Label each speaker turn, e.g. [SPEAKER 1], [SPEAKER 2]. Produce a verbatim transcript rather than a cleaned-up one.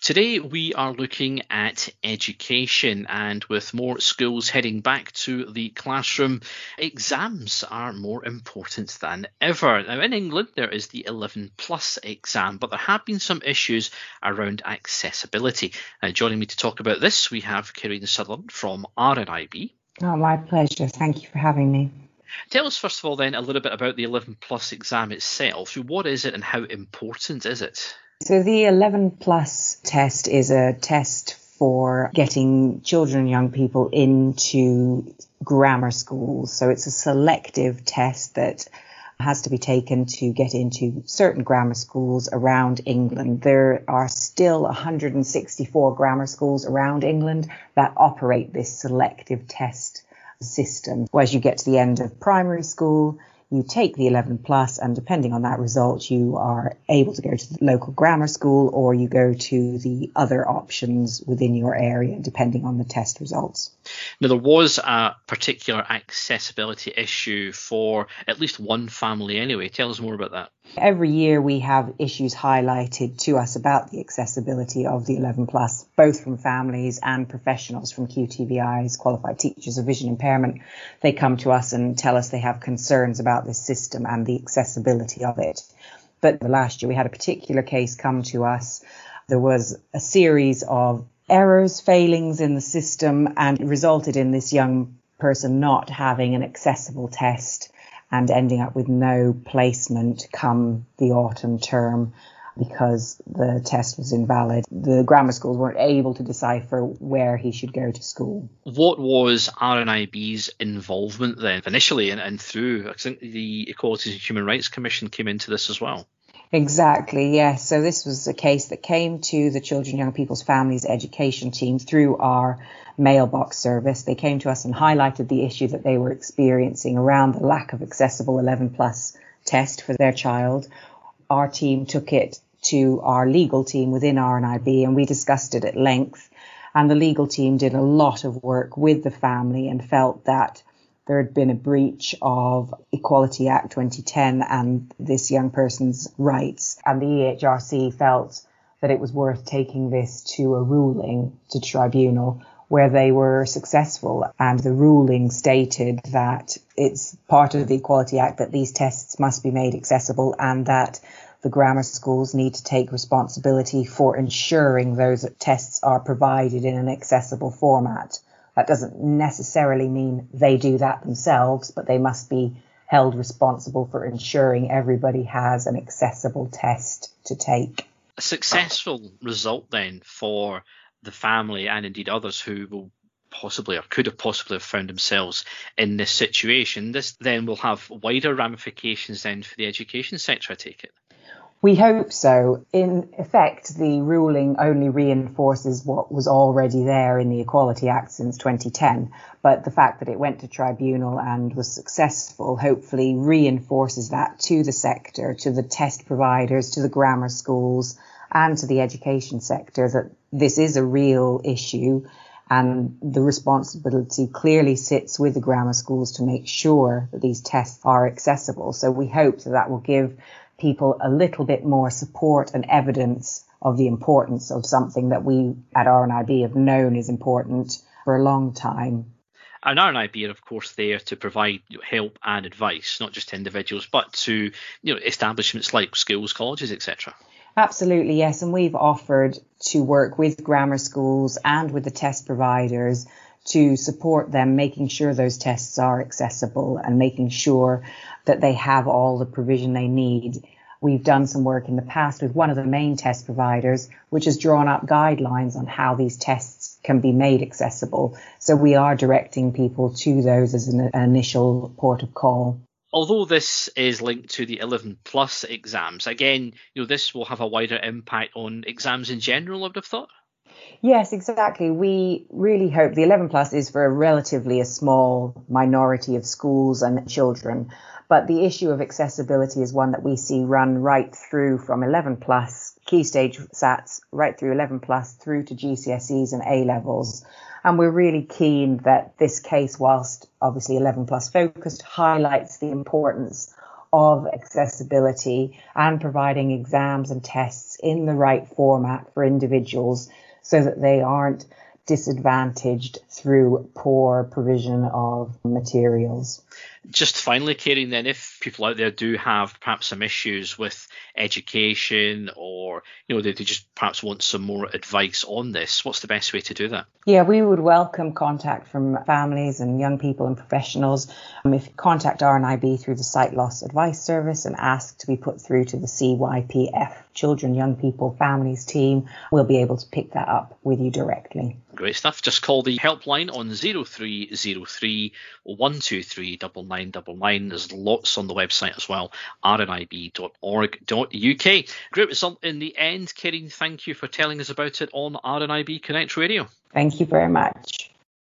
[SPEAKER 1] Today, we are looking at education, and with more schools heading back to the classroom, exams are more important than ever. Now, in England, there is the eleven plus exam, but there have been some issues around accessibility. Now, joining me to talk about this, we have Karine Sutherland from R N I B.
[SPEAKER 2] Oh, my pleasure. Thank you for having me.
[SPEAKER 1] Tell us, first of all, then, a little bit about the eleven plus exam itself. So what is it and how important is it?
[SPEAKER 2] So the eleven plus test is a test for getting children and young people into grammar schools. So it's a selective test that has to be taken to get into certain grammar schools around England. There are still one hundred sixty-four grammar schools around England that operate this selective test system. As you get to the end of primary school, you take the eleven plus, and depending on that result, you are able to go to the local grammar school, or you go to the other options within your area, depending on the test results.
[SPEAKER 1] Now, there was a particular accessibility issue for at least one family anyway. Tell us more about that.
[SPEAKER 2] Every year we have issues highlighted to us about the accessibility of the eleven plus, both from families and professionals from Q T V Is, qualified teachers of vision impairment. They come to us and tell us they have concerns about this system and the accessibility of it. But last year we had a particular case come to us. There was a series of errors, failings in the system, and it resulted in this young person not having an accessible test and ending up with no placement come the autumn term because the test was invalid. The grammar schools weren't able to decipher where he should go to school.
[SPEAKER 1] What was R N I B's involvement then initially and, and through? I think the Equalities and Human Rights Commission came into this as well.
[SPEAKER 2] Exactly, yes. So this was a case that came to the Children, Young People's Families Education team through our mailbox service. They came to us and highlighted the issue that they were experiencing around the lack of accessible eleven plus test for their child. Our team took it to our legal team within R N I B, and we discussed it at length. And the legal team did a lot of work with the family and felt that there had been a breach of Equality Act twenty ten and this young person's rights. And the E H R C felt that it was worth taking this to a ruling, to tribunal, where they were successful. And the ruling stated that it's part of the Equality Act that these tests must be made accessible, and that the grammar schools need to take responsibility for ensuring those tests are provided in an accessible format. That doesn't necessarily mean they do that themselves, but they must be held responsible for ensuring everybody has an accessible test to take.
[SPEAKER 1] A successful result then for the family and indeed others who will possibly or could have possibly have found themselves in this situation. This then will have wider ramifications then for the education sector, I take it.
[SPEAKER 2] We hope so. In effect, the ruling only reinforces what was already there in the Equality Act since twenty ten. But the fact that it went to tribunal and was successful hopefully reinforces that to the sector, to the test providers, to the grammar schools, and to the education sector, that this is a real issue. And the responsibility clearly sits with the grammar schools to make sure that these tests are accessible. So we hope that that will give people a little bit more support and evidence of the importance of something that we at R N I B have known is important for a long time.
[SPEAKER 1] And R N I B are, of course, there to provide help and advice, not just to individuals, but to you know establishments like schools, colleges, et cetera.
[SPEAKER 2] Absolutely, yes. And we've offered to work with grammar schools and with the test providers to support them, making sure those tests are accessible and making sure that they have all the provision they need. We've done some work in the past with one of the main test providers, which has drawn up guidelines on how these tests can be made accessible. So we are directing people to those as an, an initial port of call.
[SPEAKER 1] Although this is linked to the eleven plus exams, again, you know, this will have a wider impact on exams in general, I would have thought.
[SPEAKER 2] Yes, exactly. We really hope the eleven plus is for a relatively a small minority of schools and children. But the issue of accessibility is one that we see run right through from eleven plus, key stage SATs, right through eleven plus, through to G C S Es and A levels. And we're really keen that this case, whilst obviously eleven plus focused, highlights the importance of accessibility and providing exams and tests in the right format for individuals so that they aren't disadvantaged through poor provision of materials.
[SPEAKER 1] Just finally, Karen, then, if people out there do have perhaps some issues with education, or you know they, they just perhaps want some more advice on this, what's the best way to do that?
[SPEAKER 2] Yeah, we would welcome contact from families and young people and professionals. Um, if you contact R N I B through the Sight Loss Advice Service and ask to be put through to the C Y P F Children, Young People, Families team, we'll be able to pick that up with you directly.
[SPEAKER 1] Great stuff. Just call the helpline on zero three zero three, one two three, nine nine nine nine. There's lots on the website as well, r n i b dot org dot u k. Great result in the end. Karen, thank you for telling us about it on R N I B Connect Radio.
[SPEAKER 2] Thank you very much.